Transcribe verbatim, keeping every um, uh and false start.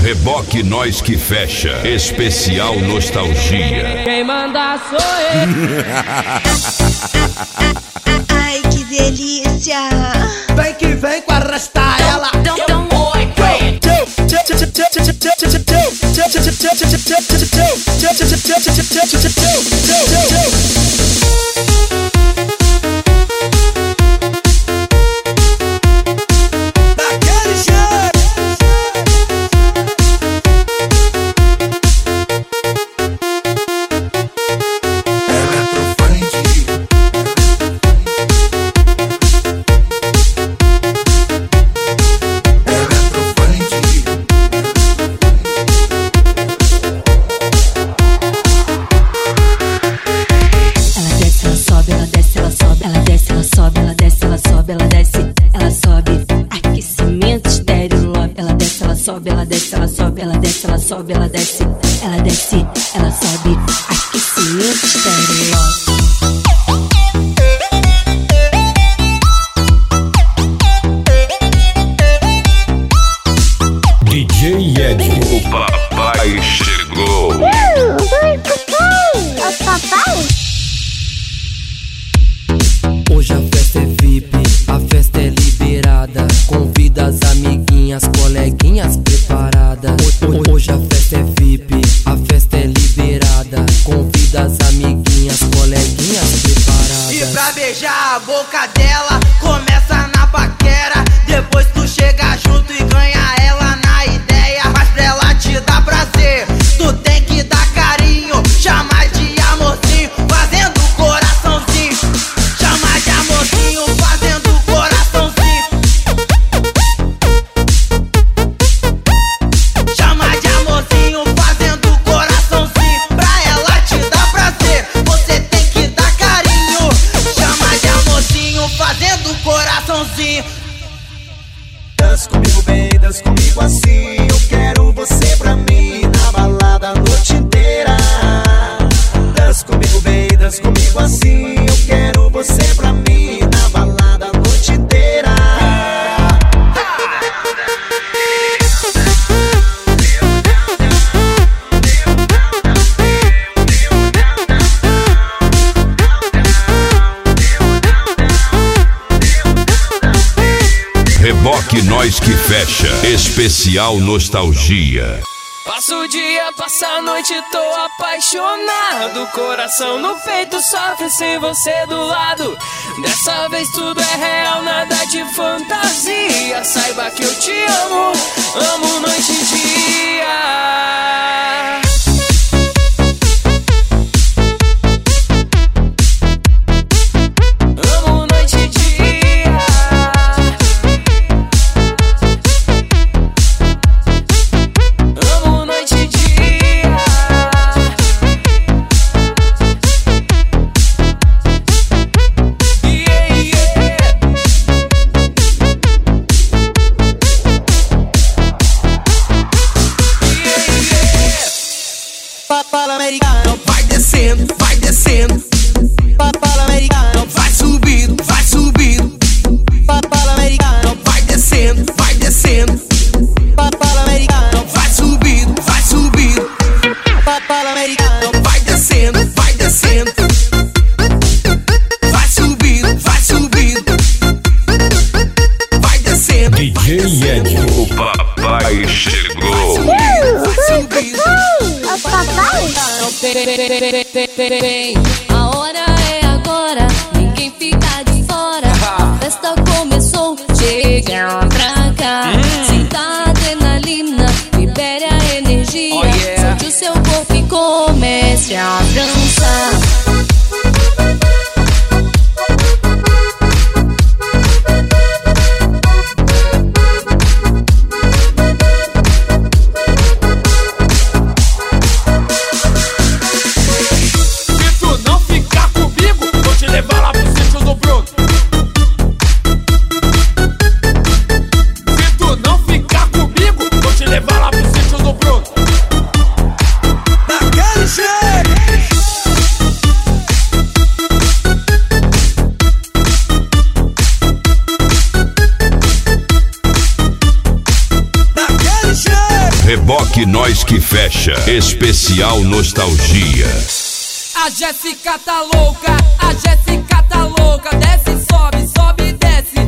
Reboque Nós Que Fecha. Especial Nostalgia. Quem manda sou eu. Ai, que delícia. Vem que vem com arrastar ela. Ela desce, ela sobe, ela desce, ela sobe, ela desce, ela desce, ela sobe, aquecimento estéreo. D J Ed, o papai chegou. Uh, oi, papai, o papai. Hoje a festa é V I P, a festa é liberada. Convida as amiguinhas, coleguinhas preparadas. Hoje a festa é V I P, a festa é liberada. Convida as amiguinhas, coleguinhas preparadas. E pra beijar a boca dela, começa na paquera. Depois tu chega junto e ganha ela na ideia. Mas pra ela te dar prazer, tu tem que dar carinho. Chama de amorzinho, fazendo coraçãozinho. Chama de amorzinho, fazendo coraçãozinho. Chama de amorzinho, fazendo coraçãozinho. Pra ela te dar prazer, você tem que dar carinho. Chama de amorzinho, fazendo coraçãozinho. Dança comigo bem, dança comigo assim. Eu quero você pra mim na balada a noite inteira. Dança comigo bem, dança comigo assim. Eu quero você pra mim na balada a noite inteira. Reboque Nós Que Fecha. Especial Nostalgia. Passo o dia, passo a noite, tô apaixonado. Coração no peito sofre sem você do lado. Dessa vez tudo é real, nada de fantasia. Saiba que eu te amo, amo noite e dia. Papala americano, vai descendo, vai descendo. Papala americano, vai subindo, vai subindo. Papala americano, vai descendo, vai descendo. Papala americano, vai subindo, vai subindo. Papala americano, vai descendo, vai descendo. Vai subindo, vai subindo. Vai descendo. D J Ed, o papai chegou. Uh, oi, papai, o papai. A hora é agora, ninguém fica de fora. A festa começou, chega pra cá. Sinta a adrenalina, libere a energia. Oh, yeah. Solte o seu corpo e comece a dançar. Daquele jeito. Reboque Nós Que Fecha, especial nostalgia. A Jéssica tá louca, a Jéssica tá louca. Desce, sobe, sobe, desce.